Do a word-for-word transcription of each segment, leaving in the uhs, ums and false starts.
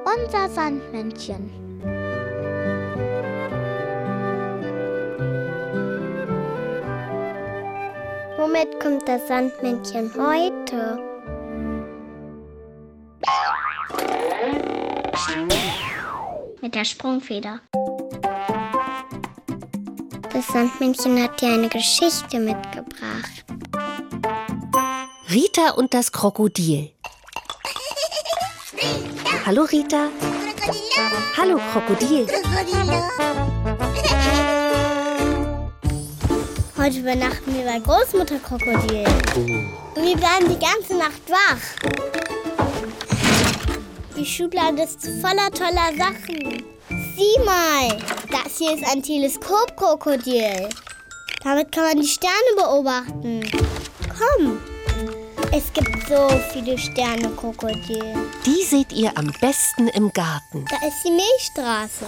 unser Sandmännchen. Womit kommt das Sandmännchen heute? Mit der Sprungfeder. Das Sandmännchen hat dir eine Geschichte mitgebracht. Rita und das Krokodil. Hallo Rita. Hallo Krokodil. Heute übernachten wir bei Großmutter Krokodil. Und wir bleiben die ganze Nacht wach. Die Schublade ist voller toller Sachen. Sieh mal, das hier ist ein Teleskopkrokodil. Damit kann man die Sterne beobachten. Komm, es gibt so viele Sterne, Krokodil. Die seht ihr am besten im Garten. Da ist die Milchstraße.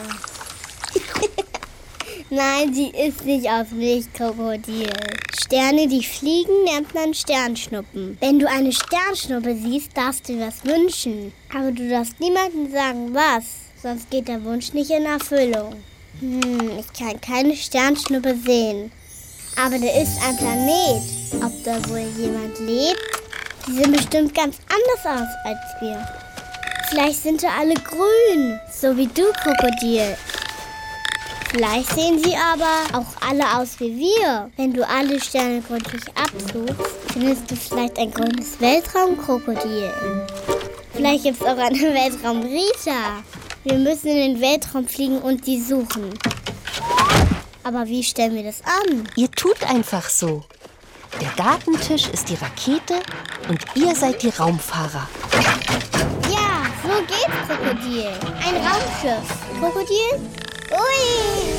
Nein, sie ist nicht aus Milchkrokodil. Sterne, die fliegen, nennt man Sternschnuppen. Wenn du eine Sternschnuppe siehst, darfst du was wünschen. Aber du darfst niemandem sagen, was. Sonst geht der Wunsch nicht in Erfüllung. Hm, ich kann keine Sternschnuppe sehen. Aber da ist ein Planet. Ob da wohl jemand lebt? Die sehen bestimmt ganz anders aus als wir. Vielleicht sind da alle grün, so wie du, Krokodil. Vielleicht sehen sie aber auch alle aus wie wir. Wenn du alle Sterne gründlich absuchst, findest du vielleicht ein grünes Weltraumkrokodil. Vielleicht gibt es auch eine Weltraum-Rita. Wir müssen in den Weltraum fliegen und die suchen. Aber wie stellen wir das an? Ihr tut einfach so. Der Gartentisch ist die Rakete und ihr seid die Raumfahrer. Ja, so geht's, Krokodil. Ein Raumschiff. Krokodil? Ui!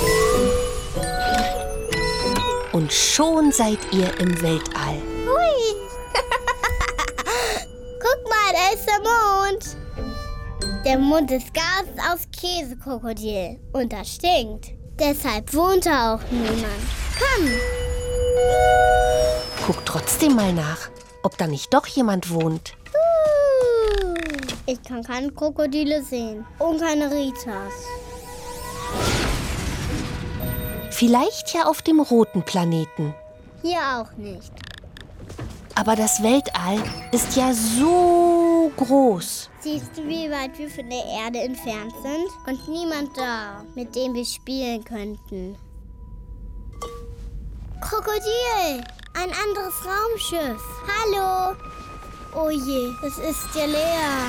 Und schon seid ihr im Weltall. Hui! Guck mal, da ist der Mond. Der Mond ist ganz aus Käse, Krokodil. Und das stinkt. Deshalb wohnt da auch niemand. Komm! Guckt trotzdem mal nach, ob da nicht doch jemand wohnt. Uh, ich kann keine Krokodile sehen. Und keine Ritas. Vielleicht ja auf dem roten Planeten. Hier auch nicht. Aber das Weltall ist ja so groß. Siehst du, wie weit wir von der Erde entfernt sind? Und niemand da, mit dem wir spielen könnten. Krokodil! Ein anderes Raumschiff. Hallo! Oh je, es ist ja leer.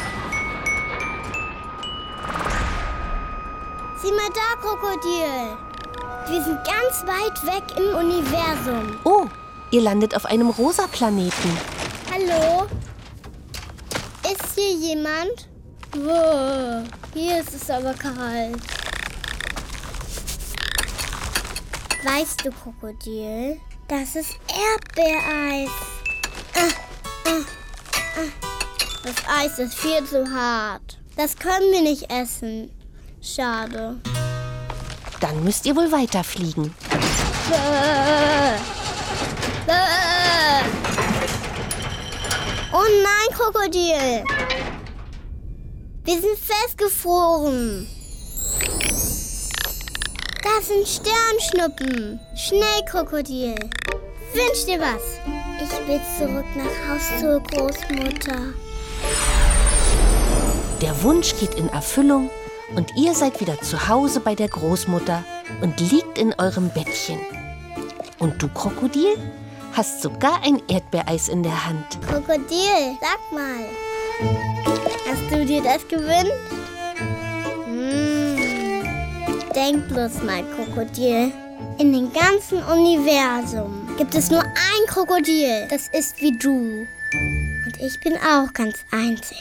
Sieh mal da, Krokodil. Wir sind ganz weit weg im Universum. Oh, ihr landet auf einem rosa Planeten. Hallo? Ist hier jemand? Wow, hier ist es aber kalt. Weißt du, Krokodil, das ist Erdbeereis. Ah, ah, ah. Das Eis ist viel zu hart. Das können wir nicht essen. Schade. Dann müsst ihr wohl weiterfliegen. Äh, äh. Oh nein, Krokodil! Wir sind festgefroren. Das sind Sternschnuppen. Schnell, Krokodil. Wünsch dir was. Ich will zurück nach Haus zur Großmutter. Der Wunsch geht in Erfüllung und ihr seid wieder zu Hause bei der Großmutter und liegt in eurem Bettchen. Und du, Krokodil, hast sogar ein Erdbeereis in der Hand. Krokodil, sag mal, hast du dir das gewünscht? Hm. Denk bloß mal, Krokodil. In dem ganzen Universum gibt es nur ein Krokodil, das ist wie du. Und ich bin auch ganz einzig.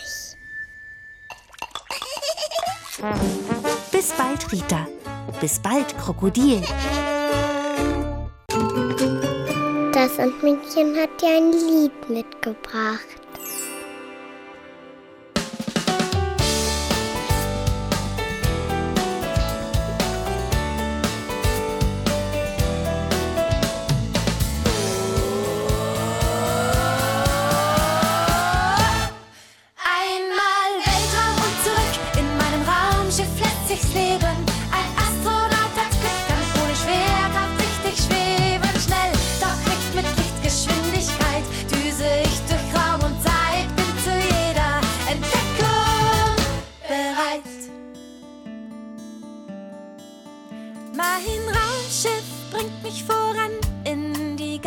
Bis bald, Rita. Bis bald, Krokodil. Das Sandmännchen hat dir ein Lied mitgebracht. Einmal Weltraum und zurück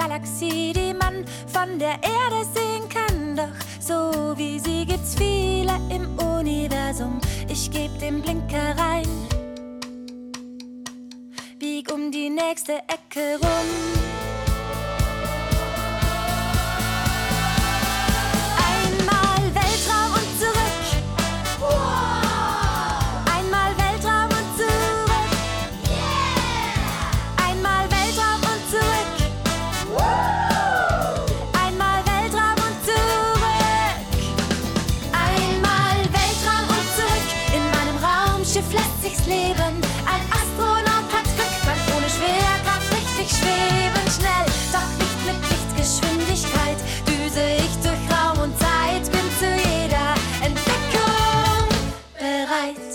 Galaxie, die man von der Erde sehen kann. Doch so wie sie gibt's viele im Universum. Ich geb den Blinker rein, bieg um die nächste Ecke rum. Einmal Weltraum und zurück. Einmal Weltraum und zurück. Einmal Weltraum und zurück. Einmal Weltraum und zurück. Einmal Weltraum und zurück. In meinem Raumschiff lässt sich's leben. Ein Astronaut hat Glück, kann ohne Schwerkraft richtig schweben. Schnell, doch nicht mit Lichtgeschwindigkeit. Düse ich durch Raum und Zeit, bin zu jeder Entdeckung bereit.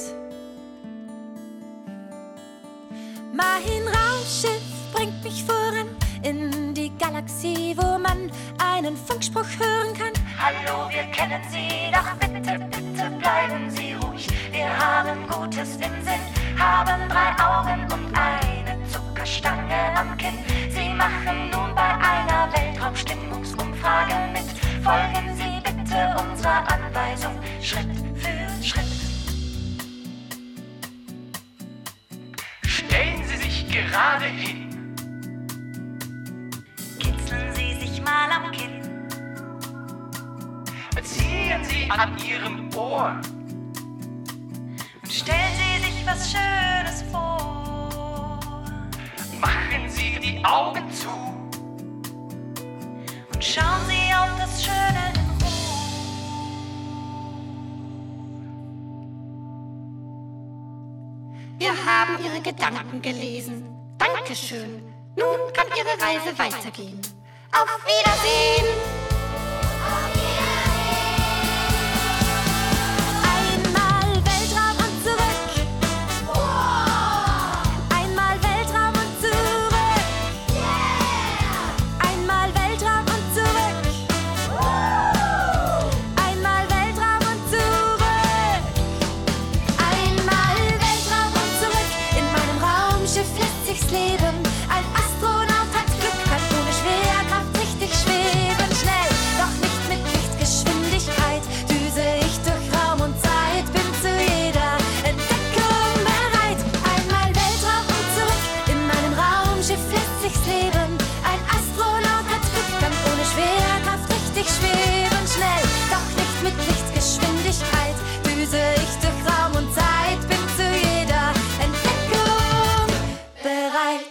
Mein Raumschiff bringt mich voran in die Galaxie, wo man einen Funkspruch hören kann. Hallo, wir kennen Sie, doch bitte, bitte bleiben Sie ruhig. Wir haben Gutes im Sinn, haben drei Augen und eine Zuckerstange am Kinn. Sie machen nun bei einer Weltraumstimmungsumfrage mit. Folgen Sie bitte unserer Anweisung Schritt für Schritt. Stellen Sie sich gerade hin. Kitzeln Sie sich mal am Kinn. Ziehen Sie an Ihrem Ohr. Und stellen Sie sich was Schönes vor. Machen Sie die Augen zu. Und schauen Sie auf das Schöne in Ruhe. Wir haben Ihre Gedanken gelesen. Dankeschön. Nun kann Ihre Reise weitergehen. Auf Wiedersehen! Einmal Weltraum und zurück. Einmal Weltraum und zurück. Einmal Weltraum und zurück. Einmal Weltraum und zurück. Einmal Weltraum und zurück. In meinem Raumschiff lässt sich's leben. Ein Astronaut hat Glück, kann ohne Schwerkraft richtig schweben. Schnell, doch nicht mit Lichtgeschwindigkeit. Düse ich durch Raum und Zeit, bin zu jeder Entdeckung bereit. Einmal Weltraum und zurück. In meinem Raumschiff lässt sich's leben. Ein Astronaut hat Glück, kann ohne Schwerkraft richtig schweben. Schnell, doch nicht mit Lichtgeschwindigkeit. Düse ich durch Raum und Zeit, bin zu jeder Entdeckung bereit.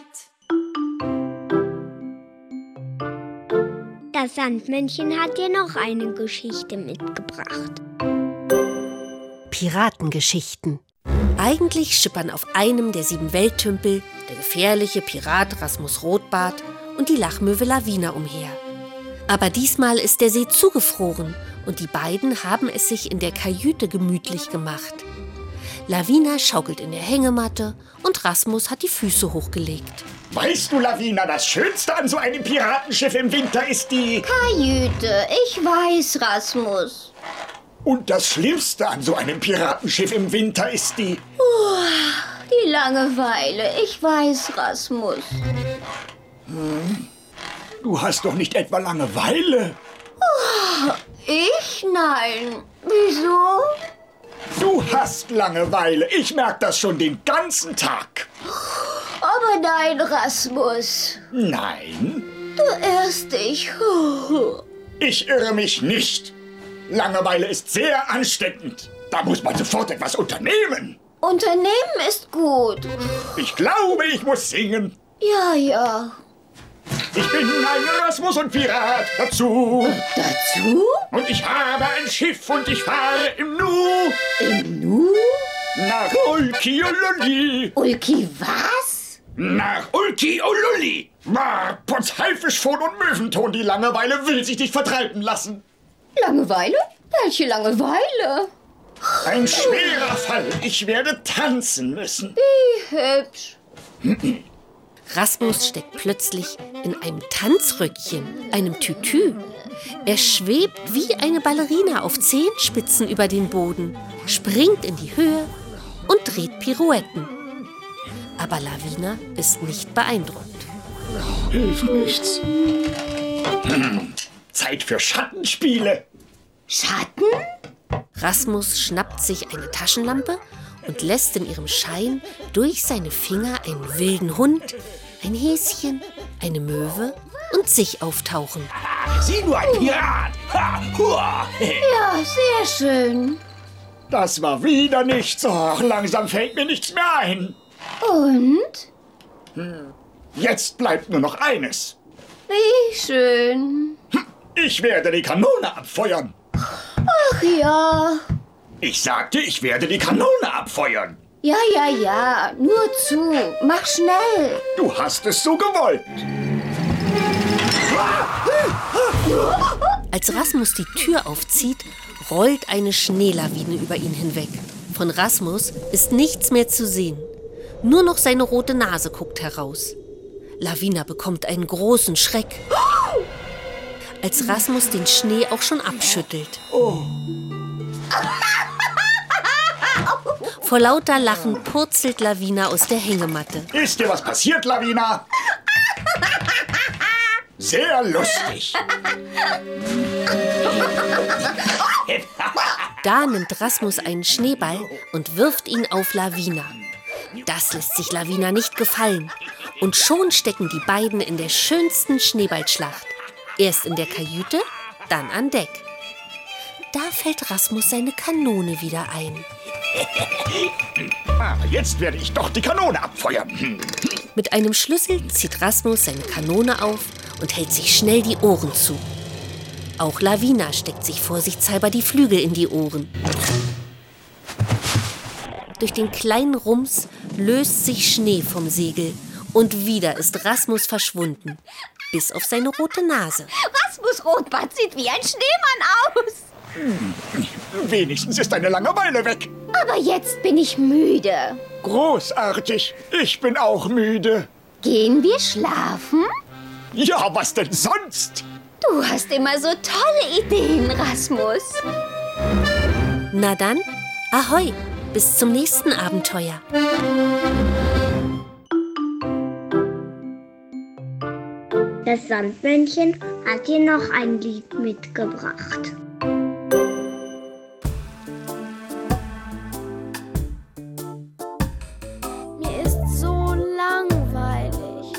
Das Sandmännchen hat dir noch eine Geschichte mitgebracht. Piratengeschichten. Eigentlich schippern auf einem der sieben Welttümpel der gefährliche Pirat Rasmus Rotbart und die Lachmöwe Lavina umher. Aber diesmal ist der See zugefroren und die beiden haben es sich in der Kajüte gemütlich gemacht. Lavina schaukelt in der Hängematte und Rasmus hat die Füße hochgelegt. Weißt du, Lavina, das Schönste an so einem Piratenschiff im Winter ist die... Kajüte, ich weiß, Rasmus. Und das Schlimmste an so einem Piratenschiff im Winter ist die... Die Langeweile, ich weiß, Rasmus. Hm? Du hast doch nicht etwa Langeweile? Ich? Nein. Wieso? Du hast Langeweile. Ich merke das schon den ganzen Tag. Aber nein, Rasmus. Nein? Du irrst dich. Ich irre mich nicht. Langeweile ist sehr ansteckend. Da muss man sofort etwas unternehmen. Unternehmen ist gut. Ich glaube, ich muss singen. Ja, ja. Ich bin ein Rasmus und Pirat dazu. Dazu? Und ich habe ein Schiff und ich fahre im Nu. Im Nu? Nach Ulki-Ululi. Ulki was? Nach Ulki-Ululi. Potz Haifischfon und Möwenton, die Langeweile will sich nicht vertreiben lassen. Langeweile? Welche Langeweile? Ein schwerer Fall. Ich werde tanzen müssen. Wie hübsch. Rasmus steckt plötzlich in einem Tanzröckchen, einem Tütü. Er schwebt wie eine Ballerina auf Zehenspitzen über den Boden, springt in die Höhe und dreht Pirouetten. Aber Lavina ist nicht beeindruckt. Hilft nichts. Hm. Zeit für Schattenspiele. Schatten? Rasmus schnappt sich eine Taschenlampe und lässt in ihrem Schein durch seine Finger einen wilden Hund, ein Häschen, eine Möwe und sich auftauchen. Sieh nur, ein Pirat. Ha, hua. Ja, sehr schön. Das war wieder nichts. Oh, langsam fällt mir nichts mehr ein. Und? Jetzt bleibt nur noch eines. Wie schön. Ich werde die Kanone abfeuern. Ach ja. Ich sagte, ich werde die Kanone abfeuern. Ja, ja, ja. Nur zu. Mach schnell. Du hast es so gewollt. Als Rasmus die Tür aufzieht, rollt eine Schneelawine über ihn hinweg. Von Rasmus ist nichts mehr zu sehen. Nur noch seine rote Nase guckt heraus. Lavina bekommt einen großen Schreck, als Rasmus den Schnee auch schon abschüttelt. Vor lauter Lachen purzelt Lavina aus der Hängematte. Ist dir was passiert, Lavina? Sehr lustig. Da nimmt Rasmus einen Schneeball und wirft ihn auf Lavina. Das lässt sich Lavina nicht gefallen. Und schon stecken die beiden in der schönsten Schneeballschlacht. Erst in der Kajüte, dann an Deck. Da fällt Rasmus seine Kanone wieder ein. Ah, jetzt werde ich doch die Kanone abfeuern. Hm. Mit einem Schlüssel zieht Rasmus seine Kanone auf und hält sich schnell die Ohren zu. Auch Lavina steckt sich vorsichtshalber die Flügel in die Ohren. Durch den kleinen Rums löst sich Schnee vom Segel und wieder ist Rasmus verschwunden, bis auf seine rote Nase. Rasmus Rotbart sieht wie ein Schneemann aus. Hm. Wenigstens ist deine Langeweile weg. Aber jetzt bin ich müde. Großartig. Ich bin auch müde. Gehen wir schlafen? Ja, was denn sonst? Du hast immer so tolle Ideen, Rasmus. Na dann, ahoi, bis zum nächsten Abenteuer. Das Sandmännchen hat dir noch ein Lied mitgebracht. Mir ist so langweilig.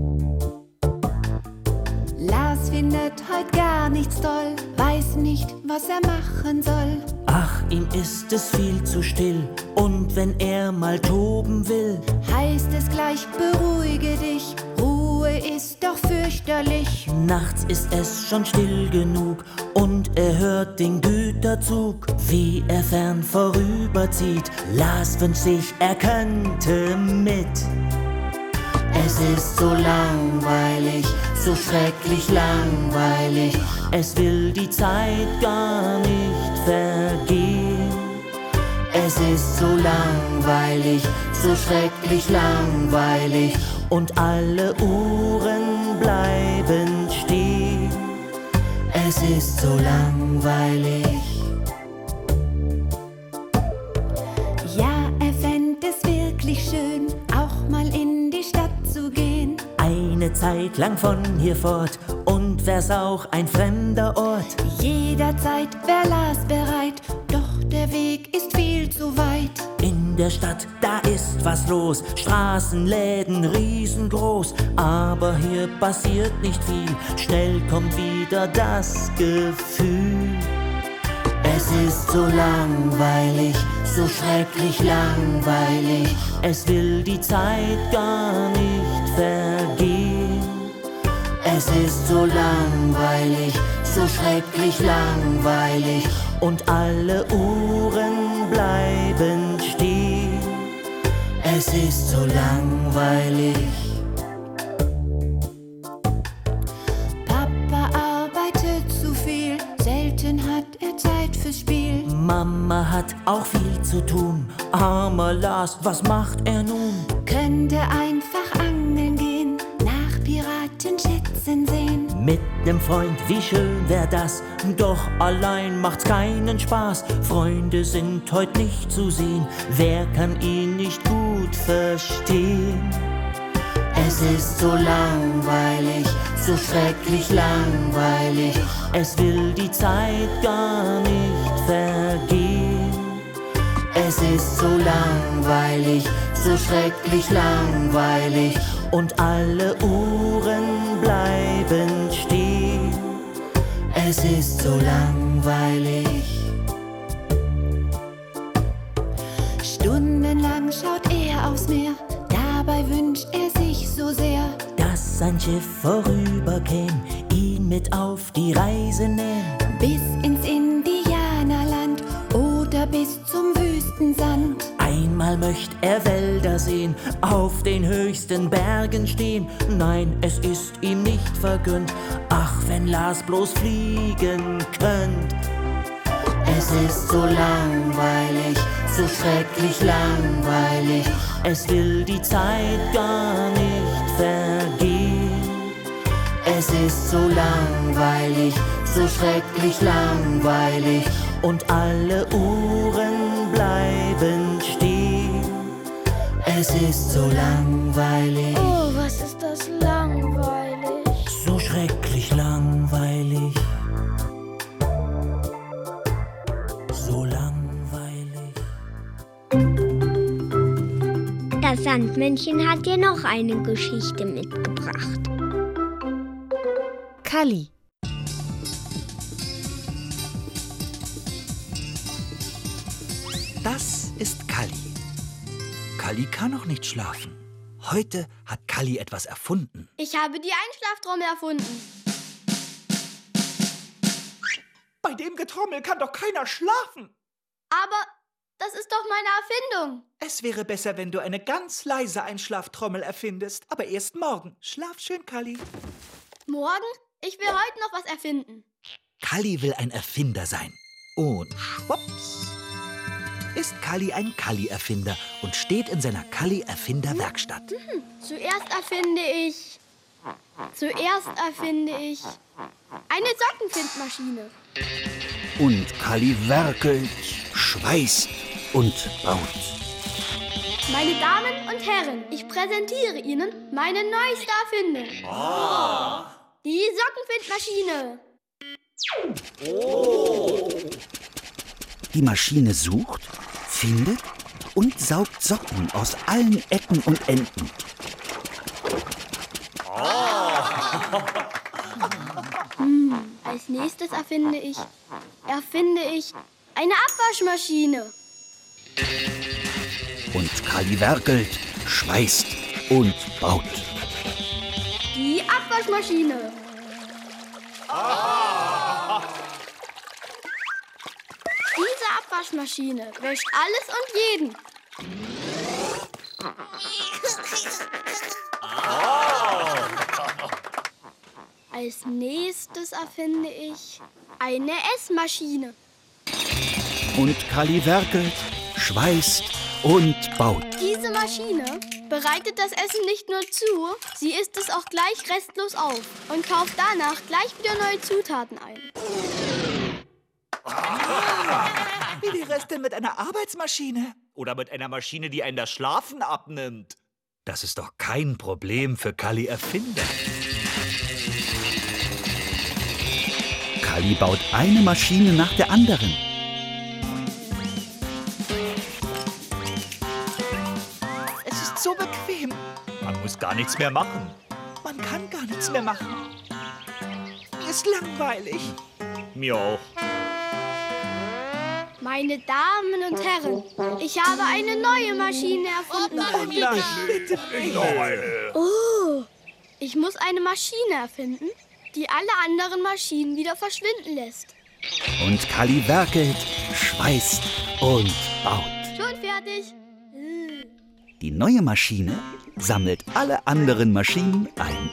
Lars findet heut gar nichts toll, weiß nicht, was er machen soll. Ach, ihm ist es viel zu still, und wenn er mal toben will, Heißt es gleich, beruhige dich, Ruhe ist doch fürchterlich. nachts ist es schon still genug, und er hört den Güterzug, wie er fern vorüberzieht. Lars wünscht sich, er könnte mit. Es ist so langweilig, so schrecklich langweilig, es will die Zeit gar nicht vergehen. Es ist so langweilig, so schrecklich langweilig, und alle Uhren bleiben stehen. Es ist so langweilig. Ja, er fänd es wirklich schön, auch mal in die Stadt zu gehen. Eine Zeit lang von hier fort, und wär's auch ein fremder Ort. Jederzeit wär Lars bereit, doch der Weg ist viel zu weit. In der Stadt, da ist was los, Straßen, Läden, riesengroß. Aber hier passiert nicht viel, schnell kommt wieder das Gefühl. Es ist so langweilig, so schrecklich langweilig, es will die Zeit gar nicht vergehen. Es ist so langweilig, so schrecklich langweilig, und alle Uhren bleiben stehen. Es ist so langweilig. Papa arbeitet zu viel, selten hat er Zeit fürs Spiel. Mama hat auch viel zu tun, armer Lars, was macht er nun? Könnte einfach angeln gehen, nach Piratenschätzen sehen. Mit nem Freund, wie schön wär das, doch allein macht's keinen Spaß. Freunde sind heut nicht zu sehen, wer kann ihn nicht gut verstehen? Es ist so langweilig, so schrecklich langweilig. Es will die Zeit gar nicht vergehen. Es ist so langweilig, so schrecklich langweilig. Und alle Uhren bleiben stehen. Es ist so langweilig. Stundenlang schaut er aufs Meer, dabei wünscht er sich so sehr, dass sein Schiff vorüberkäm, ihn mit auf die Reise nähm. bis ins Indianerland oder bis zum Wüstensand. Einmal möcht er Wälder sehen, auf den höchsten Bergen stehen. Nein, es ist ihm nicht vergönnt, ach, wenn Lars bloß fliegen könnt. Es ist so langweilig, so schrecklich langweilig. Es will die Zeit gar nicht vergehen. Es ist so langweilig, so schrecklich langweilig. Und alle Uhren bleiben stehen. Es ist so langweilig. Oh, was ist das langweilig. So schrecklich langweilig. So langweilig. Das Sandmännchen hat dir noch eine Geschichte mitgebracht. Kalli. Das ist Kalli. Kalli kann noch nicht schlafen. Heute hat Kalli etwas erfunden. Ich habe die Einschlaftrommel erfunden. Bei dem Getrommel kann doch keiner schlafen. Aber das ist doch meine Erfindung. Es wäre besser, wenn du eine ganz leise Einschlaftrommel erfindest. Aber erst morgen. Schlaf schön, Kalli. Morgen? Ich will heute noch was erfinden. Kalli will ein Erfinder sein. Und schwupps ist Kalli ein Kalli-Erfinder und steht in seiner Kalli-Erfinder-Werkstatt. Hm, zuerst erfinde ich... Zuerst erfinde ich... eine Sockenfindmaschine. Und Kalli werkelt, schweißt und baut. Meine Damen und Herren, ich präsentiere Ihnen meine neueste Erfindung. Oh. Die Sockenfindmaschine. Oh. Die Maschine sucht, findet und saugt Socken aus allen Ecken und Enden. Hm, als nächstes erfinde ich, erfinde ich eine Abwaschmaschine. Und Kalli werkelt, schweißt und baut. Die Abwaschmaschine. Diese Abwaschmaschine wäscht alles und jeden. Als nächstes erfinde ich eine Essmaschine. Und Kalli werkelt, schweißt und baut. Diese Maschine bereitet das Essen nicht nur zu, sie isst es auch gleich restlos auf und kauft danach gleich wieder neue Zutaten ein. Wie wäre es denn mit einer Arbeitsmaschine? Oder mit einer Maschine, die einen das Schlafen abnimmt? Das ist doch kein Problem für Kalli Erfinder. Kalli baut eine Maschine nach der anderen. Es ist so bequem. Man muss gar nichts mehr machen. Man kann gar nichts mehr machen. Mir ist langweilig. Mir auch. Meine Damen und Herren, ich habe eine neue Maschine erfunden. Oh nein, bitte nicht. Oh, ich muss eine Maschine erfinden, die alle anderen Maschinen wieder verschwinden lässt. Und Kalli werkelt, schweißt und baut. Schon fertig. Die neue Maschine sammelt alle anderen Maschinen ein.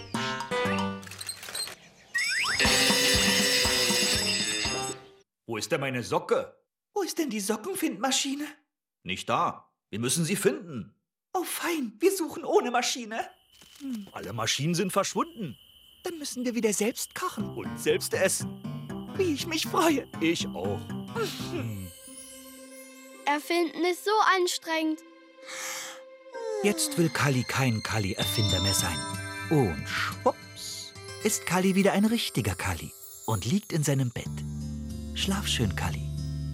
Wo ist denn meine Socke? Wo ist denn die Sockenfindmaschine? Nicht da. Wir müssen sie finden. Oh fein, wir suchen ohne Maschine. Hm, alle Maschinen sind verschwunden. Dann müssen wir wieder selbst kochen und selbst essen. Wie ich mich freue. Ich auch. Erfinden ist so anstrengend. Jetzt will Kalli kein Kalli-Erfinder mehr sein. Und schwupps ist Kalli wieder ein richtiger Kalli und liegt in seinem Bett. Schlaf schön, Kalli.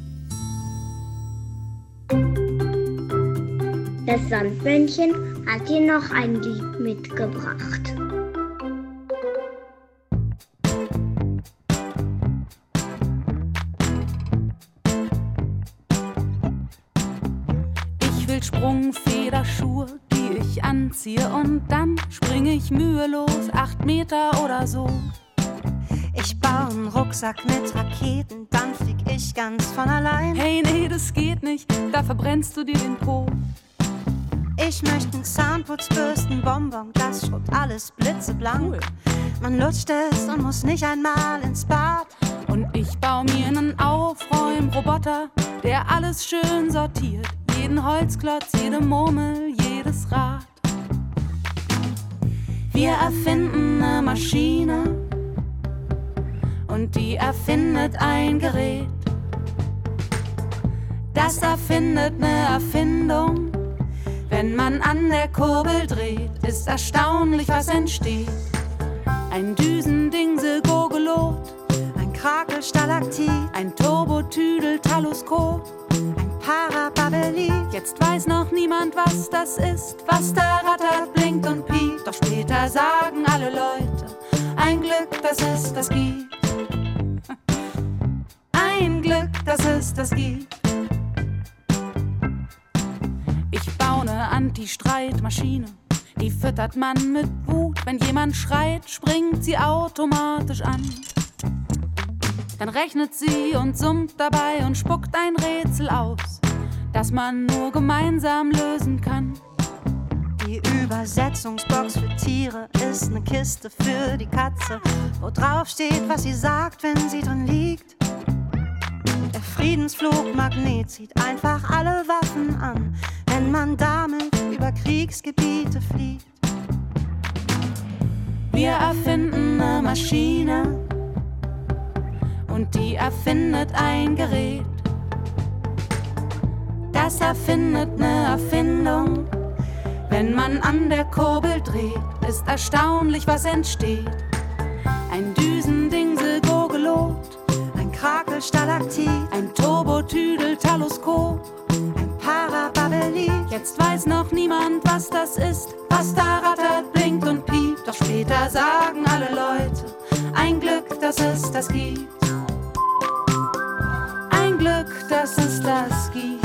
Das Sandmännchen hat dir noch ein Lied mitgebracht. Ich will Sprungfederschuhe, die ich anziehe, und dann springe ich mühelos acht Meter oder so. Ich baue einen Rucksack mit Raketen, dann flieg ich ganz von allein. Hey, nee, das geht nicht, da verbrennst du dir den Po. Ich möchte einen Zahnputzbürstenbonbon, das schrubbt alles blitzeblank. Cool. Man lutscht es und muss nicht einmal ins Bad. Und ich baue mir einen Aufräumroboter, der alles schön sortiert. Jeden Holzklotz, jede Murmel, jedes Rad. Wir erfinden eine Maschine und die erfindet ein Gerät. Das erfindet eine Erfindung. Wenn man an der Kurbel dreht, ist erstaunlich, was entsteht. Ein Düsendingsel-Gurgelot, ein Krakelstalaktit, ein Turbotüdel-Taluskop, ein Parababelit. Jetzt weiß noch niemand, was das ist, was da rattert, blinkt und piept. Doch später sagen alle Leute, ein Glück, dass es das gibt. Ein Glück, dass es das gibt. Ich baue eine Anti-Streit-Maschine, die füttert man mit Wut. Wenn jemand schreit, springt sie automatisch an. Dann rechnet sie und summt dabei und spuckt ein Rätsel aus, das man nur gemeinsam lösen kann. Die Übersetzungsbox für Tiere ist eine Kiste für die Katze, wo drauf steht, was sie sagt, wenn sie drin liegt. Der Friedensflugmagnet zieht einfach alle Waffen an, wenn man damit über Kriegsgebiete fliegt. Wir erfinden eine Maschine und die erfindet ein Gerät. Das erfindet eine Erfindung. Wenn man an der Kurbel dreht, ist erstaunlich, was entsteht. Ein Düsendingsel-Gurgelot, ein Krakelstalaktit, ein Turbotüdel-Taluskop, ein Parababelit. Jetzt weiß noch niemand, was das ist, was da rattert, blinkt und piept. Doch später sagen alle Leute, ein Glück, dass es das gibt. Ein Glück, dass es das gibt.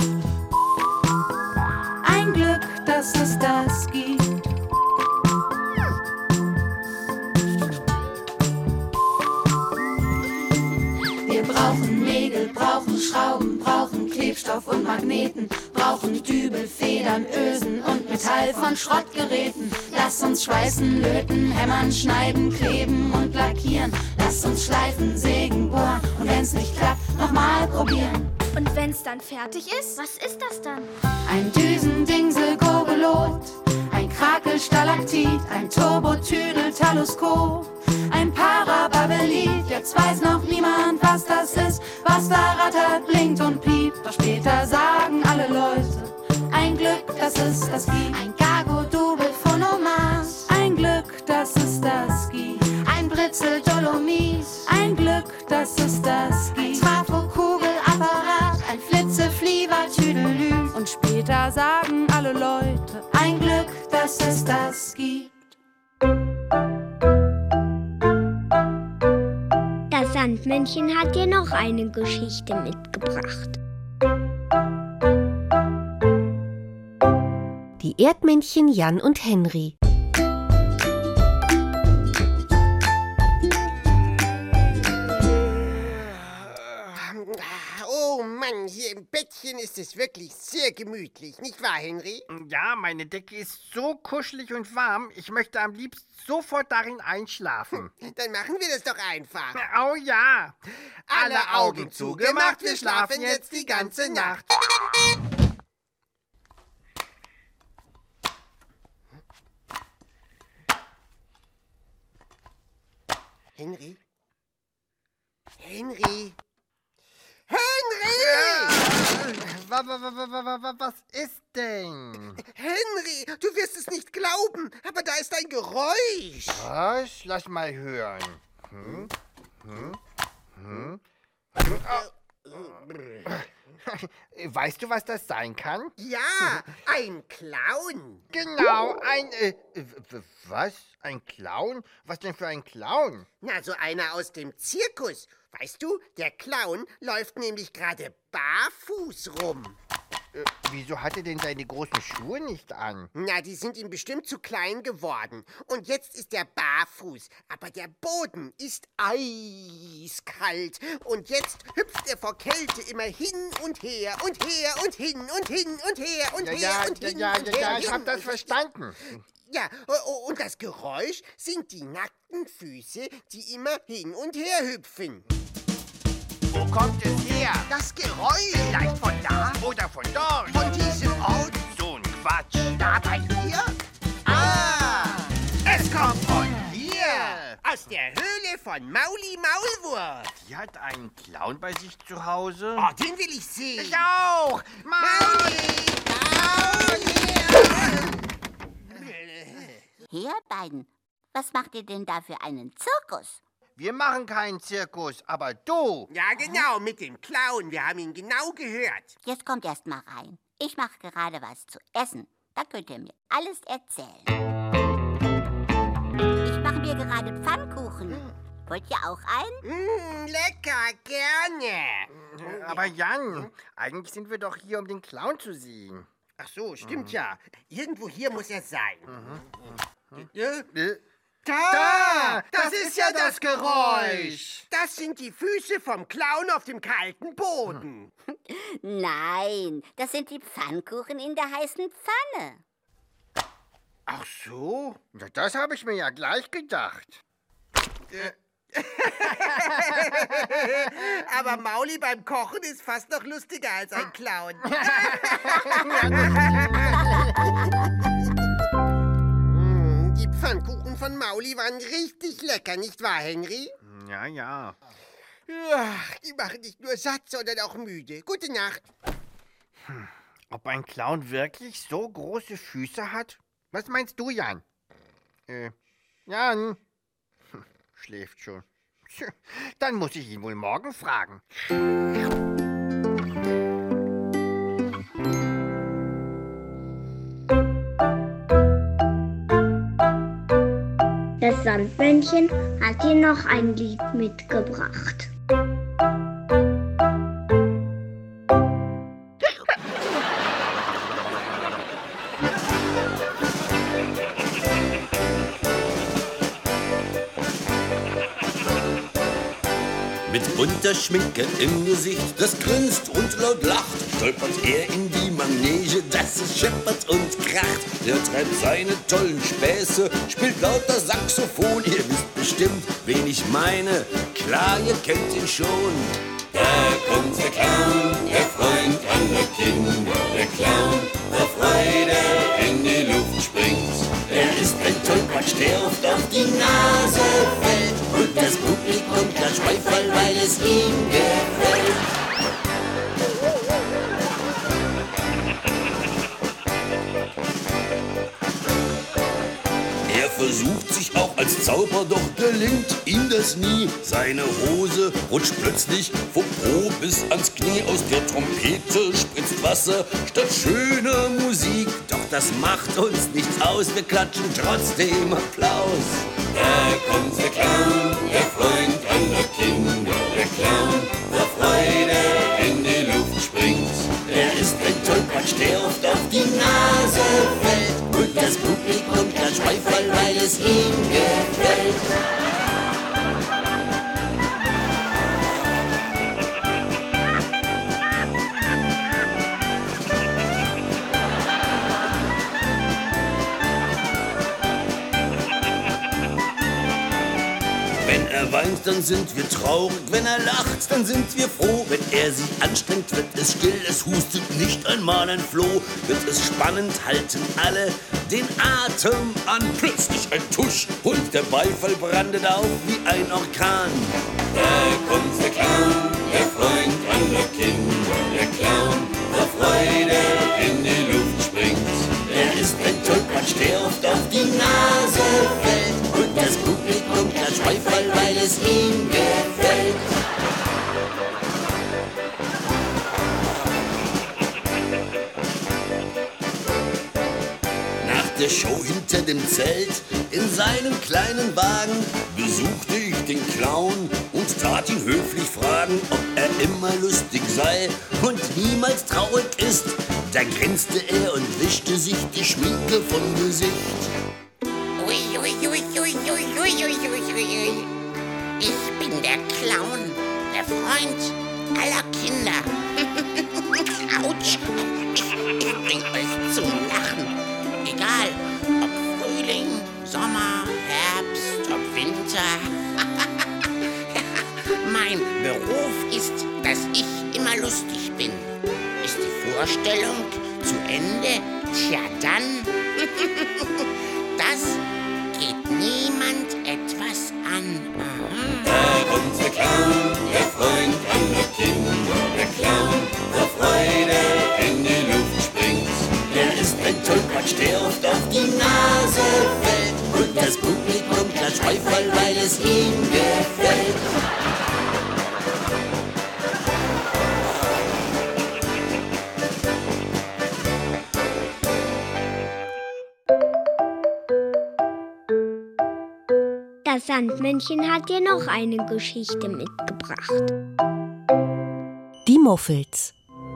Ein Glück, dass es das gibt. Wir brauchen Nägel, brauchen Schrauben, brauchen Klebstoff und Magneten, brauchen Dübel, Federn, Ösen und Metall von Schrottgeräten. Lass uns schweißen, löten, hämmern, schneiden, kleben und lackieren. Lass uns schleifen, sägen, bohren und wenn's nicht klappt, nochmal probieren. Und wenn's dann fertig ist, was ist das dann? Ein Düsendingsel-Gurgelot, ein Krakelstalaktit, ein Turbotüdel-Taluskop, ein Parababelit. Jetzt weiß noch niemand, was das ist, was da rattert, blinkt und piept. Doch später sagen alle Leute, ein Glück, dass es das gibt. Ein Gargo-Dubel-Phonomas, ein Glück, dass es das gibt. ein Britzel-Dolomit, ein Glück, dass es das gibt. Trafo-Kugelapparat, ein Flitze-Flieber-Tüdelü. Und später sagen alle Leute, ein Glück, dass es das gibt. Das Sandmännchen hat dir noch eine Geschichte mitgebracht. Die Erdmännchen Jan und Henry. Oh Mann, hier im Bettchen ist es wirklich sehr gemütlich, nicht wahr, Henry? Ja, meine Decke ist so kuschelig und warm, ich möchte am liebsten sofort darin einschlafen. Dann machen wir das doch einfach. Oh ja. Alle Augen zugemacht, wir schlafen jetzt die ganze Nacht. Henry? Henry? Henry! wa, wa, wa, wa, wa, wa, was ist denn? Henry, du wirst es nicht glauben, aber da ist ein Geräusch. Was? Lass mal hören. Hm? Hm? Hm? Weißt du, was das sein kann? Ja, ein Clown. Genau, ein... Äh, was? Ein Clown? Was denn für ein Clown? Na, so einer aus dem Zirkus. Weißt du, der Clown läuft nämlich gerade barfuß rum. Äh, wieso hat er denn seine großen Schuhe nicht an? Na, die sind ihm bestimmt zu klein geworden. Und jetzt ist er barfuß. Aber der Boden ist eiskalt. Und jetzt hüpft er vor Kälte immer hin und her und her und hin und hin und her und ja, her ja, und ja, hin ja, und ja, her. Ja, ich hab das verstanden. Ja, und das Geräusch sind die nackten Füße, die immer hin und her hüpfen. Wo kommt es her? Das Geräusch. Vielleicht von da oder von dort? Von diesem Ort. So ein Quatsch. Da bei dir? Ah! Es kommt von hier! Aus der Höhle von Mauli Maulwurf. Die hat einen Clown bei sich zu Hause? Oh, den will ich sehen. Ich auch! Mauli! Mauli! Ihr beiden, was macht ihr denn da für einen Zirkus? Wir machen keinen Zirkus, aber du. Ja, genau, mit dem Clown. Wir haben ihn genau gehört. Jetzt kommt erst mal rein. Ich mache gerade was zu essen. Da könnt ihr mir alles erzählen. Ich mache mir gerade Pfannkuchen. Wollt ihr auch einen? Mm, lecker, gerne. Aber Jan, eigentlich sind wir doch hier, um den Clown zu sehen. Ach so, stimmt mhm. ja. Irgendwo hier muss er sein. Mhm. Mhm. Äh? Da! Da! Das, das ist, ist ja das Geräusch! Das sind die Füße vom Clown auf dem kalten Boden. Nein, das sind die Pfannkuchen in der heißen Pfanne. Ach so? Das habe ich mir ja gleich gedacht. Aber Mauli beim Kochen ist fast noch lustiger als ein Clown. Die Pfannkuchen von Mauli waren richtig lecker, nicht wahr, Henry? Ja, ja. Ach, die machen nicht nur satt, sondern auch müde. Gute Nacht. Hm. Ob ein Clown wirklich so große Füße hat? Was meinst du, Jan? Äh, Jan? Hm, schläft schon. Dann muss ich ihn wohl morgen fragen. Das Sandmännchen hat dir noch ein Lied mitgebracht. Mit bunter Schminke im Gesicht, das grinst und laut lacht, stolpert er in die Manege, dass es scheppert und kracht. Er treibt seine tollen Späße, spielt lauter Saxophon. Ihr wisst bestimmt, wen ich meine, klar, ihr kennt ihn schon. Da kommt der Clown, der Freund aller Kinder, der Clown, vor Freude in die Luft springt. Er ist ein Tollpatsch, der oft auf die Nase fällt und das Publikum klatscht Beifall, weil es ihm gefällt. Er versucht sich auch als Zauberer, doch gelingt ihm das nie. Seine Hose rutscht plötzlich vom Po bis ans Knie. Aus der Trompete spritzt Wasser statt schöner Musik. Doch das macht uns nichts aus, wir klatschen trotzdem Applaus. Da kommt der Clown, der Freund aller Kinder, der Clown, vor Freude in die Luft springt. Er ist ein Tollpatsch, der oft auf die Nase fällt und das Publikum klatscht Beifall, weil es ihm gefällt. Wenn er weint, dann sind wir traurig. Wenn er lacht, dann sind wir froh. Wenn er sich anstrengt, wird es still. Es hustet nicht einmal ein Floh. Wird es spannend, halten alle den Atem an. Plötzlich ein Tusch und der Beifall brandet auf wie ein Orkan. Da kommt der Clown, der Freund aller Kinder, der Clown, der Freund der Show hinter dem Zelt. In seinem kleinen Wagen besuchte ich den Clown und tat ihn höflich fragen, ob er immer lustig sei und niemals traurig ist. Da grinste er und wischte sich die Schminke vom Gesicht. Ui, ui, ui, ui, ui, ui, ui, ui, ui. Ich bin der Clown, der Freund aller Kinder. Autsch, ich, ich bring euch zum Lachen. Egal, ob Frühling, Sommer, Herbst, ob Winter. Mein Beruf ist, dass ich immer lustig bin. Ist die Vorstellung zu Ende? Tja, dann. Das geht niemand etwas an. Da kommt der Clown, der Freund aller Kinder. Der Clown, vor Freude in die Luft springt. Der ist ein Tollpatsch, der oft auf die Nase fällt. Und das Publikum klatscht Beifall, weil es ihm gefällt. Das Sandmännchen hat dir noch eine Geschichte mitgebracht. Die Muffels.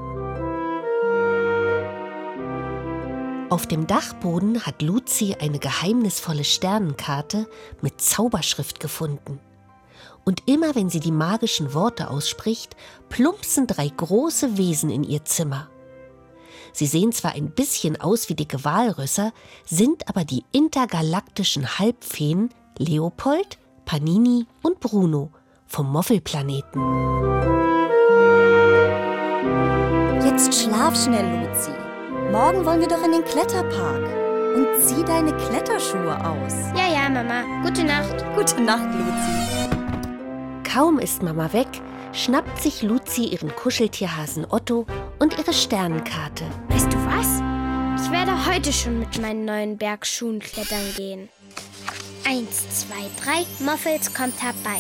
Auf dem Dachboden hat Luzi eine geheimnisvolle Sternenkarte mit Zauberschrift gefunden. Und immer wenn sie die magischen Worte ausspricht, plumpsen drei große Wesen in ihr Zimmer. Sie sehen zwar ein bisschen aus wie dicke Walrösser, sind aber die intergalaktischen Halbfeen Leopold, Panini und Bruno vom Moffelplaneten. Jetzt schlaf schnell, Luzi. Morgen wollen wir doch in den Kletterpark. Und zieh deine Kletterschuhe aus. Ja, ja, Mama. Gute Nacht. Gute Nacht, Luzi. Kaum ist Mama weg, schnappt sich Luzi ihren Kuscheltierhasen Otto und ihre Sternenkarte. Weißt du was? Ich werde heute schon mit meinen neuen Bergschuhen klettern gehen. Eins, zwei, drei, Muffels kommt herbei.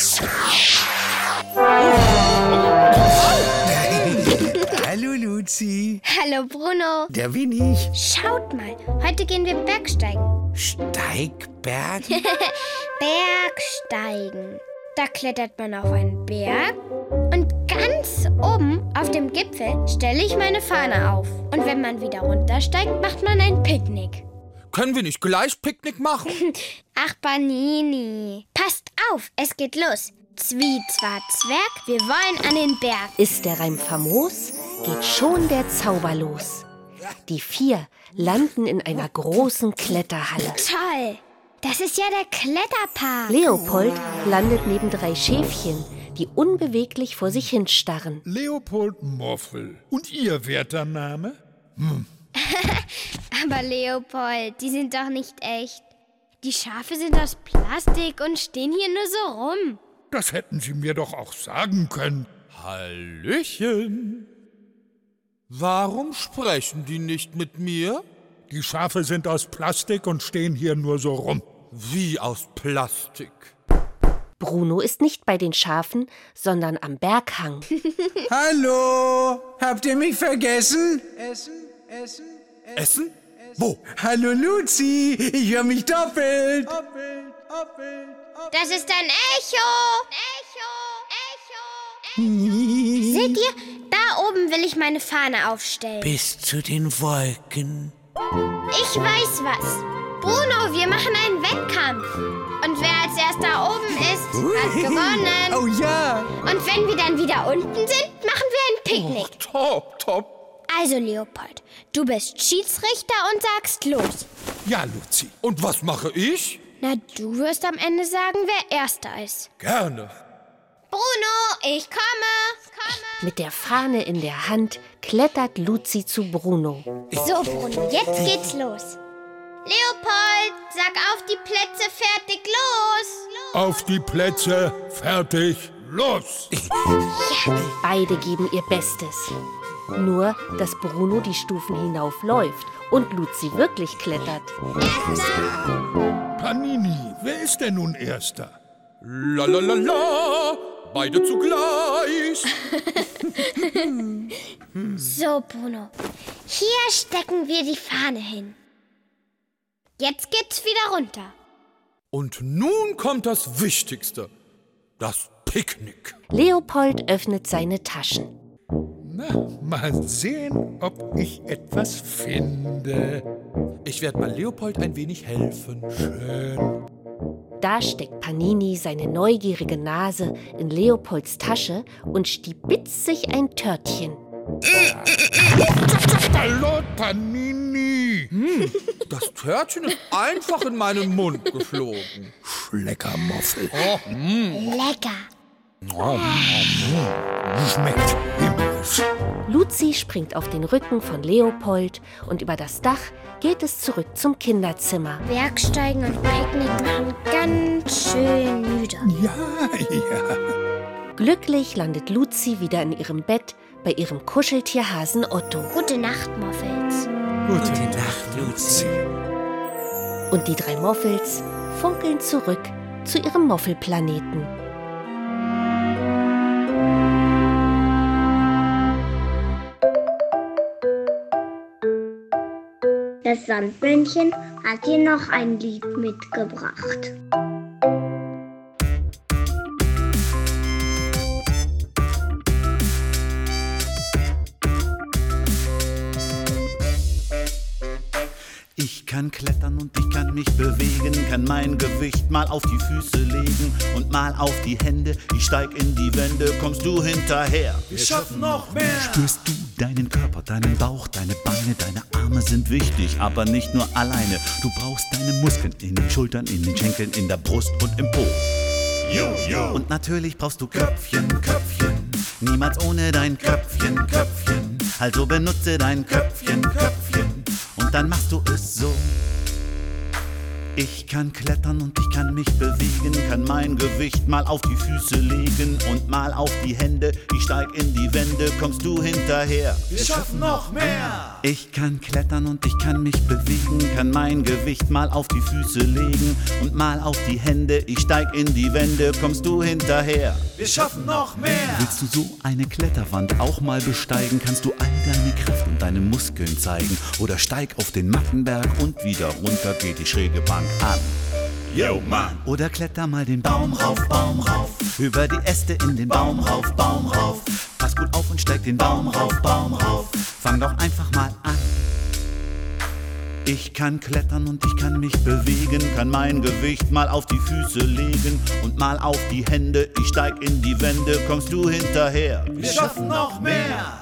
Hallo Luzi. Hallo Bruno. Der bin ich. Schaut mal, heute gehen wir Bergsteigen. Steigberg? Bergsteigen. Da klettert man auf einen Berg und ganz oben auf dem Gipfel stelle ich meine Fahne auf. Und wenn man wieder runtersteigt, macht man ein Picknick. Können wir nicht gleich Picknick machen? Ach, Panini. Passt auf, es geht los. Zwie-Zwar Zwerg, wir wollen an den Berg. Ist der Reim famos, geht schon der Zauber los. Die vier landen in einer großen Kletterhalle. Toll, das ist ja der Kletterpark. Leopold landet neben drei Schäfchen, die unbeweglich vor sich hinstarren. Leopold Moffel. Und Ihr werter Name? Hm. Aber Leopold, die sind doch nicht echt. Die Schafe sind aus Plastik und stehen hier nur so rum. Das hätten Sie mir doch auch sagen können. Hallöchen. Warum sprechen die nicht mit mir? Die Schafe sind aus Plastik und stehen hier nur so rum. Wie aus Plastik? Bruno ist nicht bei den Schafen, sondern am Berghang. Hallo, habt ihr mich vergessen? Essen, essen, essen. Essen? Wo? Hallo Luzi, ich höre mich doppelt. Doppelt, doppelt, doppelt. Das ist ein Echo. Echo, Echo, Echo. Seht ihr, da oben will ich meine Fahne aufstellen. Bis zu den Wolken. Ich weiß was. Bruno, wir machen einen Wettkampf. Und wer als erster oben ist, hat gewonnen. Oh ja. Und wenn wir dann wieder unten sind, machen wir ein Picknick. Oh, top, top. Also, Leopold, du bist Schiedsrichter und sagst los. Ja, Luzi. Und was mache ich? Na, du wirst am Ende sagen, wer Erster ist. Gerne. Bruno, ich komme. komme. Mit der Fahne in der Hand klettert Luzi zu Bruno. So, Bruno, jetzt geht's los. Leopold, sag auf die Plätze, fertig, los. Auf die Plätze, fertig, los. Ja, beide geben ihr Bestes. Nur, dass Bruno die Stufen hinaufläuft und Luzi wirklich klettert. Erster. Panini, wer ist denn nun Erster? La la la la, beide zugleich. So, Bruno, hier stecken wir die Fahne hin. Jetzt geht's wieder runter. Und nun kommt das Wichtigste, das Picknick. Leopold öffnet seine Taschen. Na, mal sehen, ob ich etwas finde. Ich werde mal Leopold ein wenig helfen. Schön. Da steckt Panini seine neugierige Nase in Leopolds Tasche und stibitzt sich ein Törtchen. Hallo, Panini. Hm, das Törtchen ist einfach in meinen Mund geflogen. Schleckermoffel. Oh, mm. Lecker. Oh, mm. Schmeckt himmlisch. Luzi springt auf den Rücken von Leopold und über das Dach geht es zurück zum Kinderzimmer. Bergsteigen und Picknick machen ganz schön müde. Ja, ja. Glücklich landet Luzi wieder in ihrem Bett bei ihrem Kuscheltierhasen Otto. Gute Nacht, Moffels. Gute Nacht, Luzi. Und die drei Moffels funkeln zurück zu ihrem Moffelplaneten. Das Sandmännchen hat dir noch ein Lied mitgebracht. Ich kann klettern und ich kann mich bewegen, kann mein Gewicht mal auf die Füße legen und mal auf die Hände. Ich steig in die Wände, kommst du hinterher? Wir schaffen noch mehr. Spürst du deinen Körper, deinen Bauch, deine Beine, deine Arme sind wichtig, aber nicht nur alleine. Du brauchst deine Muskeln in den Schultern, in den Schenkeln, in der Brust und im Po. Jo, jo. Und natürlich brauchst du Köpfchen, Köpfchen, niemals ohne dein Köpfchen, Köpfchen. Also benutze dein Köpfchen, Köpfchen. Und dann machst du es so. Ich kann klettern und ich kann mich bewegen, kann mein Gewicht mal auf die Füße legen und mal auf die Hände. Ich steig in die Wände, kommst du hinterher? Wir schaffen noch mehr. Ich kann klettern und ich kann mich bewegen, kann mein Gewicht mal auf die Füße legen und mal auf die Hände. Ich steig in die Wände, kommst du hinterher? Wir schaffen noch mehr. Willst du so eine Kletterwand auch mal besteigen, kannst du all deine Kraft und deine Muskeln zeigen. Oder steig auf den Mattenberg und wieder runter geht die schräge Bank an. Yo, Mann. Oder kletter mal den Baum rauf, Baum rauf, über die Äste in den Baum rauf, Baum rauf. Pass gut auf und steig den Baum rauf, Baum rauf. Fang doch einfach mal an. Ich kann klettern und ich kann mich bewegen, kann mein Gewicht mal auf die Füße legen und mal auf die Hände. Ich steig in die Wände, kommst du hinterher? Wir schaffen noch mehr.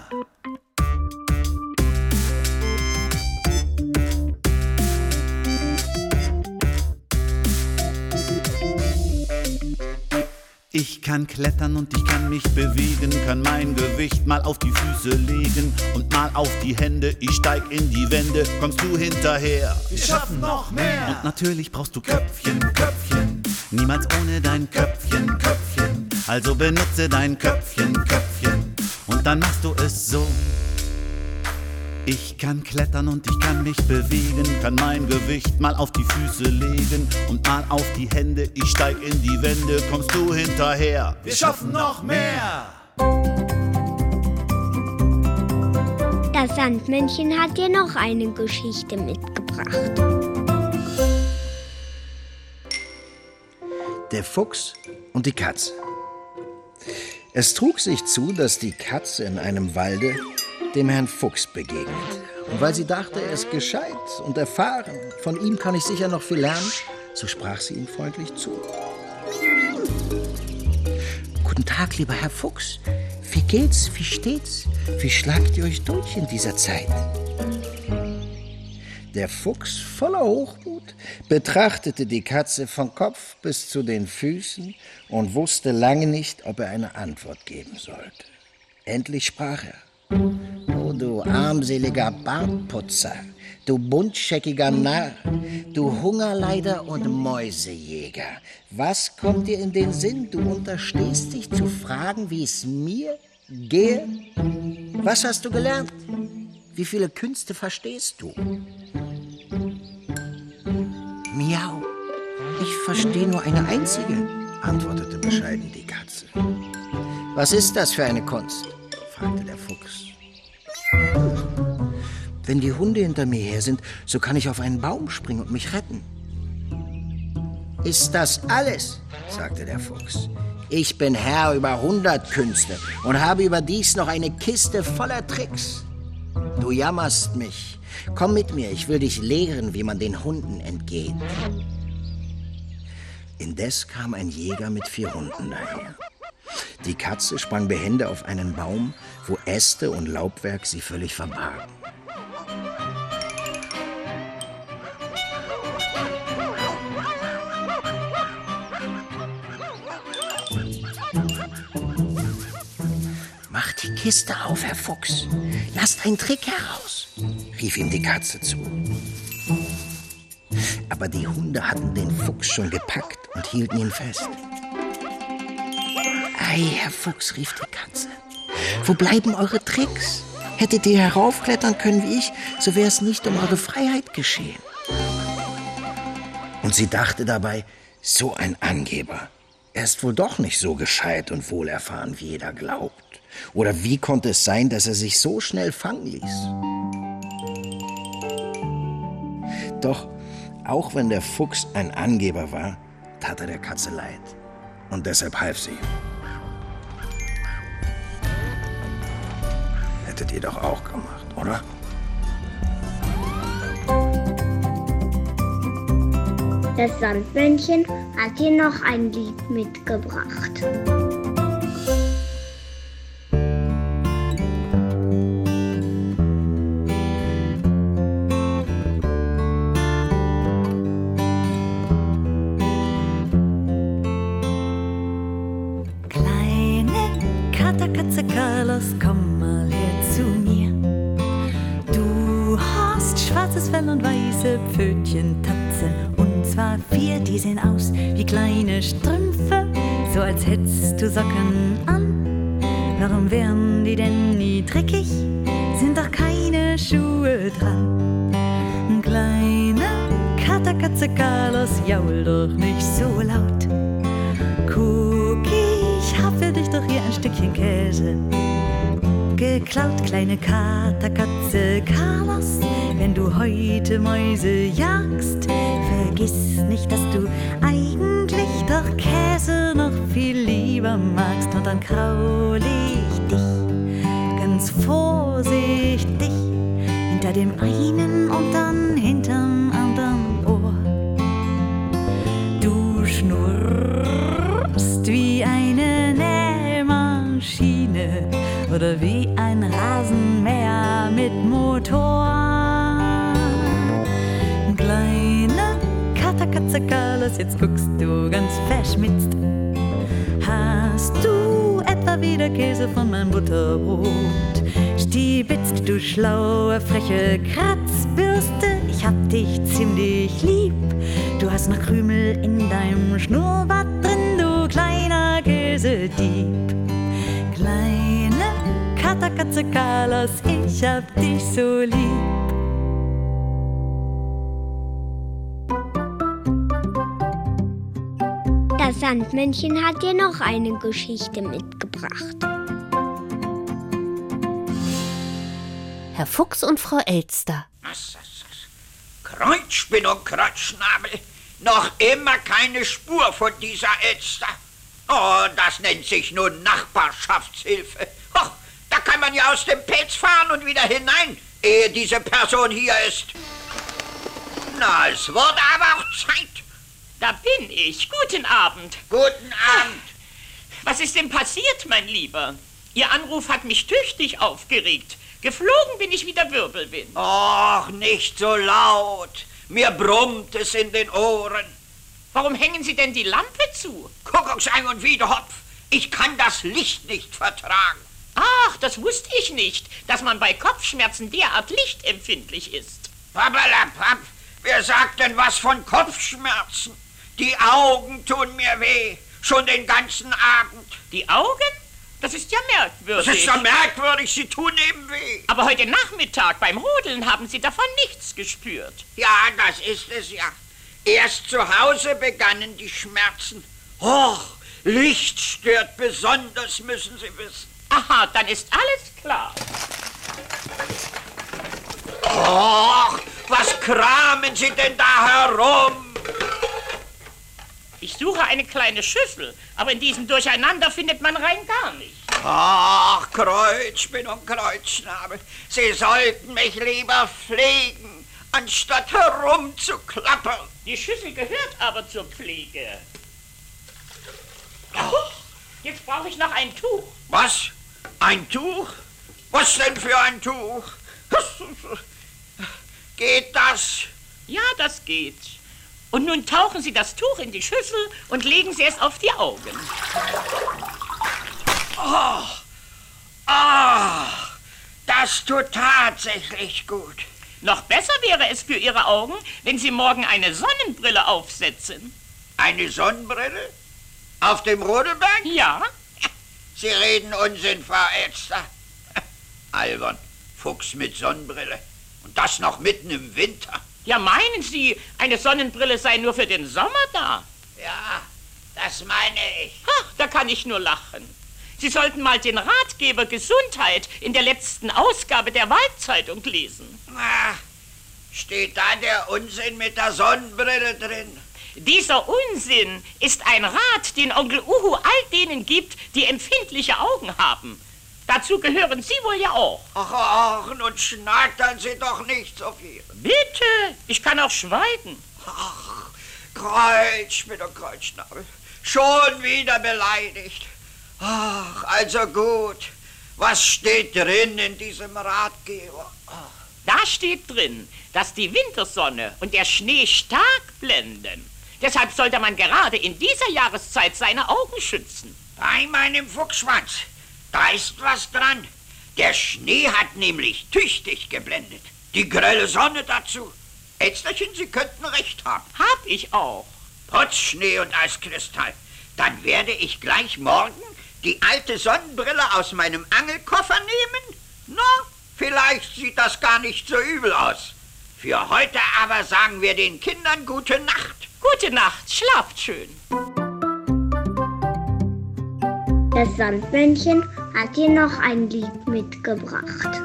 Ich kann klettern und ich kann mich bewegen, kann mein Gewicht mal auf die Füße legen und mal auf die Hände. Ich steig in die Wände, kommst du hinterher? Wir schaffen noch mehr. Und natürlich brauchst du Köpfchen, Köpfchen, niemals ohne dein Köpfchen, Köpfchen. Also benutze dein Köpfchen, Köpfchen und dann machst du es so. Ich kann klettern und ich kann mich bewegen, kann mein Gewicht mal auf die Füße legen und mal auf die Hände. Ich steig in die Wände, kommst du hinterher? Wir schaffen noch mehr. Das Sandmännchen hat dir noch eine Geschichte mitgebracht. Der Fuchs und die Katze. Es trug sich zu, dass die Katze in einem Walde dem Herrn Fuchs begegnet. Und weil sie dachte, er ist gescheit und erfahren, von ihm kann ich sicher noch viel lernen, so sprach sie ihm freundlich zu. Guten Tag, lieber Herr Fuchs. Wie geht's? Wie steht's? Wie schlagt ihr euch durch in dieser Zeit? Der Fuchs, voller Hochmut, betrachtete die Katze von Kopf bis zu den Füßen und wusste lange nicht, ob er eine Antwort geben sollte. Endlich sprach er. Oh, du armseliger Bartputzer, du buntscheckiger Narr, du Hungerleider und Mäusejäger. Was kommt dir in den Sinn? Du unterstehst dich zu fragen, wie es mir gehe? Was hast du gelernt? Wie viele Künste verstehst du? Miau, ich verstehe nur eine einzige, antwortete bescheiden die Katze. Was ist das für eine Kunst? Fragte der Fuchs. Wenn die Hunde hinter mir her sind, so kann ich auf einen Baum springen und mich retten. Ist das alles? Sagte der Fuchs. Ich bin Herr über hundert Künste und habe überdies noch eine Kiste voller Tricks. Du jammerst mich. Komm mit mir, ich will dich lehren, wie man den Hunden entgeht. Indes kam ein Jäger mit vier Hunden daher. Die Katze sprang behende auf einen Baum, wo Äste und Laubwerk sie völlig verbargen. Mach die Kiste auf, Herr Fuchs. Lasst einen Trick heraus, rief ihm die Katze zu. Aber die Hunde hatten den Fuchs schon gepackt und hielten ihn fest. Ei, Herr Fuchs, rief die Katze, wo bleiben eure Tricks? Hättet ihr heraufklettern können wie ich, so wäre es nicht um eure Freiheit geschehen. Und sie dachte dabei, so ein Angeber. Er ist wohl doch nicht so gescheit und wohlerfahren, wie jeder glaubt. Oder wie konnte es sein, dass er sich so schnell fangen ließ? Doch, auch wenn der Fuchs ein Angeber war, tat er der Katze leid. Und deshalb half sie. Hättet ihr doch auch gemacht, oder? Das Sandmännchen hat dir noch ein Lied mitgebracht. Katze Carlos, komm mal her zu mir. Du hast schwarzes Fell und weiße Pfötchen, Tatze. Und zwar vier, die sehen aus wie kleine Strümpfe, so als hättest du Socken an. Warum wären die denn nie dreckig? Sind doch keine Schuhe dran. Kleine Katze Carlos, jaul doch nicht so laut. Guck, ich hab für dich doch hier ein Stückchen Käse geklaut, kleine Katerkatze Carlos. Wenn du heute Mäuse jagst, vergiss nicht, dass du eigentlich doch Käse noch viel lieber magst. Und dann kraul ich dich ganz vorsichtig hinter dem einen und dann hinterm anderen Ohr. Du schnurrst wie eine Nähmaschine oder wie ein Rasenmäher mit Motor. Kleine Katerkatze Carlos, jetzt guckst du ganz verschmitzt. Hast du etwa wieder Käse von meinem Butterbrot? Stiebitzt, du schlaue, freche Kratzbürste, ich hab dich ziemlich lieb. Du hast noch Krümel in deinem Schnurrbart drin, du kleiner Käsedieb. Kleine Katerkatze Carlos, ich hab dich so lieb. Das Sandmännchen hat dir noch eine Geschichte mitgebracht. Herr Fuchs und Frau Elster. Kreuzspinn und Kreuzschnabel, noch immer keine Spur von dieser Elster. Oh, das nennt sich nun Nachbarschaftshilfe. Oh, da kann man ja aus dem Pelz fahren und wieder hinein, ehe diese Person hier ist. Na, es wurde aber auch Zeit. Da bin ich. Guten Abend. Guten Abend. Was ist denn passiert, mein Lieber? Ihr Anruf hat mich tüchtig aufgeregt. Geflogen bin ich wie der Wirbelwind. Och, nicht so laut. Mir brummt es in den Ohren. Warum hängen Sie denn die Lampe zu? Kuckucksei und Wiedehopf. Ich kann das Licht nicht vertragen. Ach, das wusste ich nicht, dass man bei Kopfschmerzen derart lichtempfindlich ist. Pappalapapp, wer sagt denn was von Kopfschmerzen? Die Augen tun mir weh, schon den ganzen Abend. Die Augen? Das ist ja merkwürdig. Das ist ja merkwürdig, sie tun eben weh. Aber heute Nachmittag beim Rodeln haben Sie davon nichts gespürt. Ja, das ist es ja. Erst zu Hause begannen die Schmerzen. Och, Licht stört besonders, müssen Sie wissen. Aha, dann ist alles klar. Och, was kramen Sie denn da herum? Ich suche eine kleine Schüssel, aber in diesem Durcheinander findet man rein gar nichts. Ach, Kreuzspinn und Kreuzschnabel, Sie sollten mich lieber pflegen, anstatt herumzuklappern. Die Schüssel gehört aber zur Pflege. Oh, jetzt brauche ich noch ein Tuch. Was? Ein Tuch? Was denn für ein Tuch? Geht das? Ja, das geht. Und nun tauchen Sie das Tuch in die Schüssel und legen Sie es auf die Augen. Oh, oh, das tut tatsächlich gut. Noch besser wäre es für Ihre Augen, wenn Sie morgen eine Sonnenbrille aufsetzen. Eine Sonnenbrille? Auf dem Rodelberg? Ja. Sie reden Unsinn, Frau Elster. Albern, Fuchs mit Sonnenbrille. Und das noch mitten im Winter. Ja, meinen Sie, eine Sonnenbrille sei nur für den Sommer da? Ja, das meine ich. Ach, da kann ich nur lachen. Sie sollten mal den Ratgeber Gesundheit in der letzten Ausgabe der Waldzeitung lesen. Ach, steht da der Unsinn mit der Sonnenbrille drin? Dieser Unsinn ist ein Rat, den Onkel Uhu all denen gibt, die empfindliche Augen haben. Dazu gehören Sie wohl ja auch. Ach, ach, nun schnattern Sie doch nicht so viel. Bitte, ich kann auch schweigen. Ach, Kreuzspinn und Kreuzschnabel, schon wieder beleidigt. Ach, also gut. Was steht drin in diesem Ratgeber? Da steht drin, dass die Wintersonne und der Schnee stark blenden. Deshalb sollte man gerade in dieser Jahreszeit seine Augen schützen. Bei meinem Fuchsschwanz, da ist was dran. Der Schnee hat nämlich tüchtig geblendet. Die grelle Sonne dazu. Elsterchen, Sie könnten recht haben. Hab ich auch. Putzschnee und Eiskristall. Dann werde ich gleich morgen die alte Sonnenbrille aus meinem Angelkoffer nehmen. Na, vielleicht sieht das gar nicht so übel aus. Für heute aber sagen wir den Kindern gute Nacht. Gute Nacht, schlaft schön. Das Sandmännchen hat dir noch ein Lied mitgebracht.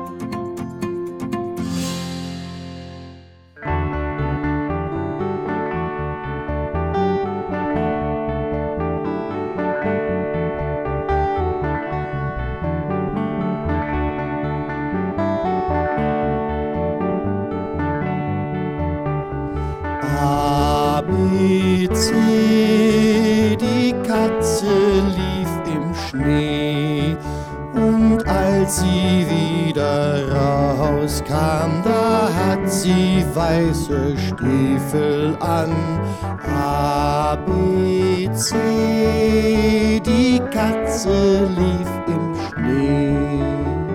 A, B, C, die Katze lief im Schnee, und als sie wieder rauskam, da hat sie weiße Stiefel an. A, B, C, die Katze lief im Schnee.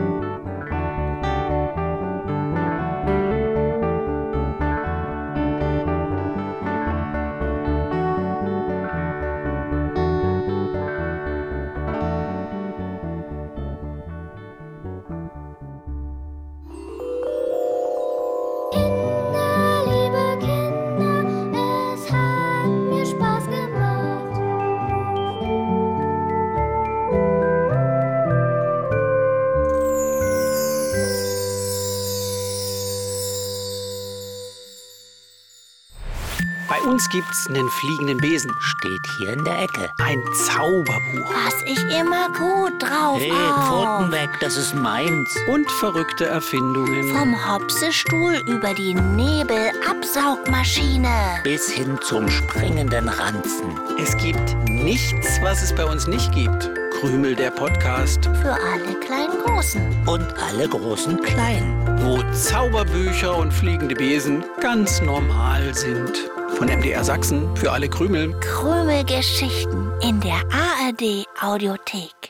Bei uns gibt's einen fliegenden Besen. Steht hier in der Ecke. Ein Zauberbuch. Pass ich immer gut drauf Hey, auf. Pfoten weg, das ist meins. Und verrückte Erfindungen. Vom Hopsestuhl über die Nebelabsaugmaschine. Bis hin zum springenden Ranzen. Es gibt nichts, was es bei uns nicht gibt. Krümel, der Podcast. Für alle kleinen Großen. Und alle großen Kleinen. Wo Zauberbücher und fliegende Besen ganz normal sind. Von M D R Sachsen für alle Krümel. Krümelgeschichten in der A R D Audiothek.